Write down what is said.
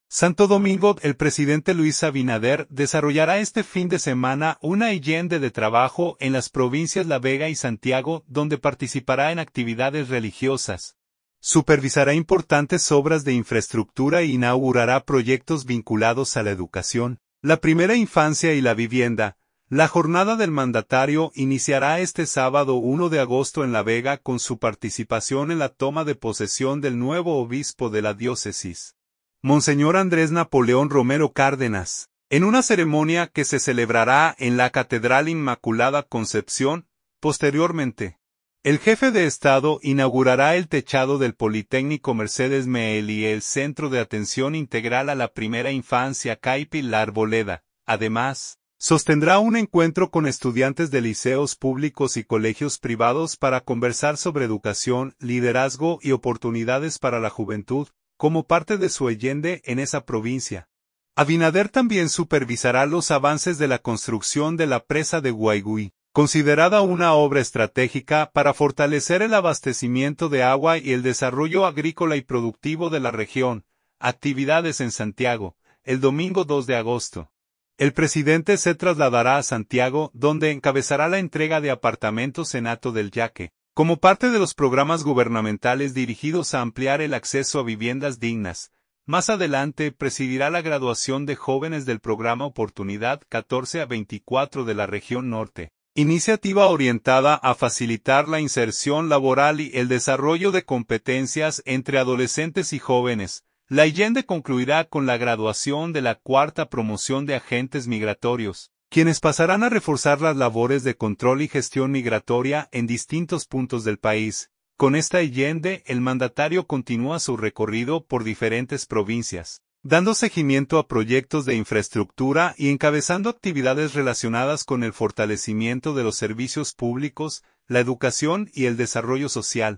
Santo Domingo. El presidente Luis Abinader desarrollará este fin de semana una agenda de trabajo en las provincias La Vega y Santiago, donde participará en actividades religiosas. Supervisará importantes obras de infraestructura e inaugurará proyectos vinculados a la educación, la primera infancia y la vivienda. La jornada del mandatario iniciará este sábado 1 de agosto en La Vega con su participación en la toma de posesión del nuevo obispo de la diócesis, Monseñor Andrés Napoleón Romero Cárdenas, en una ceremonia que se celebrará en la Catedral Inmaculada Concepción. Posteriormente, el jefe de Estado inaugurará el techado del Politécnico Mercedes Meel y el Centro de Atención Integral a la Primera Infancia CAIPI La Arboleda. Además, sostendrá un encuentro con estudiantes de liceos públicos y colegios privados para conversar sobre educación, liderazgo y oportunidades para la juventud, como parte de su agenda en esa provincia. Abinader también supervisará los avances de la construcción de la presa de Guaigüí, considerada una obra estratégica para fortalecer el abastecimiento de agua y el desarrollo agrícola y productivo de la región. Actividades en Santiago. El domingo 2 de agosto. El presidente se trasladará a Santiago, donde encabezará la entrega de apartamentos en Hato del Yaque, como parte de los programas gubernamentales dirigidos a ampliar el acceso a viviendas dignas. Más adelante presidirá la graduación de jóvenes del programa Oportunidad 14 a 24 de la región norte, iniciativa orientada a facilitar la inserción laboral y el desarrollo de competencias entre adolescentes y jóvenes. La agenda concluirá con la graduación de la cuarta promoción de agentes migratorios, quienes pasarán a reforzar las labores de control y gestión migratoria en distintos puntos del país. Con esta agenda, el mandatario continúa su recorrido por diferentes provincias, dando seguimiento a proyectos de infraestructura y encabezando actividades relacionadas con el fortalecimiento de los servicios públicos, la educación y el desarrollo social.